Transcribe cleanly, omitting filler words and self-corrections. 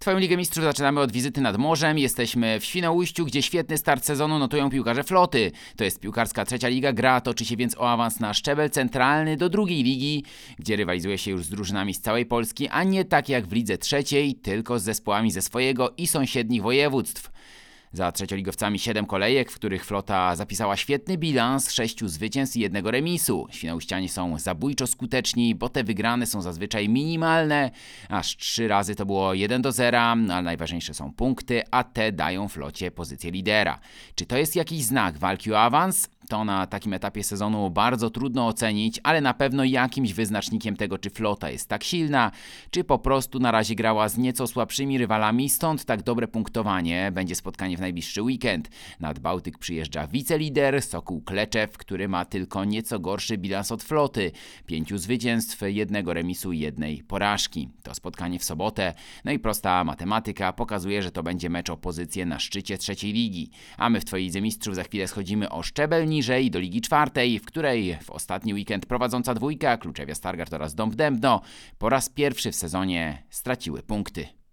Twoją Ligę Mistrzów zaczynamy od wizyty nad morzem. Jesteśmy w Świnoujściu, gdzie świetny start sezonu notują piłkarze Floty. To jest piłkarska trzecia liga, gra toczy się więc o awans na szczebel centralny do drugiej ligi, gdzie rywalizuje się już z drużynami z całej Polski, a nie tak jak w lidze trzeciej, tylko z zespołami ze swojego i sąsiednich województw. Za trzecioligowcami 7 kolejek, w których Flota zapisała świetny bilans 6 zwycięstw i 1 remisu. Świnoujścianie są zabójczo skuteczni, bo te wygrane są zazwyczaj minimalne. Aż 3 razy to było 1-0, ale najważniejsze są punkty, a te dają Flocie pozycję lidera. Czy to jest jakiś znak walki o awans? To na takim etapie sezonu bardzo trudno ocenić, ale na pewno jakimś wyznacznikiem tego, czy Flota jest tak silna, czy po prostu na razie grała z nieco słabszymi rywalami, stąd tak dobre punktowanie. Będzie spotkanie w najbliższy weekend. Nad Bałtyk przyjeżdża wicelider Sokół Kleczew, który ma tylko nieco gorszy bilans od Floty. 5 zwycięstw, 1 remisu i 1 porażki. To spotkanie w sobotę. No i prosta matematyka pokazuje, że to będzie mecz o pozycję na szczycie trzeciej ligi. A my w Twojej Lidze Mistrzów za chwilę schodzimy o szczebel niżej do Ligi Czwartej, w której w ostatni weekend prowadząca dwójka Kluczewia Stargard oraz Dąb Dębno po raz pierwszy w sezonie straciły punkty.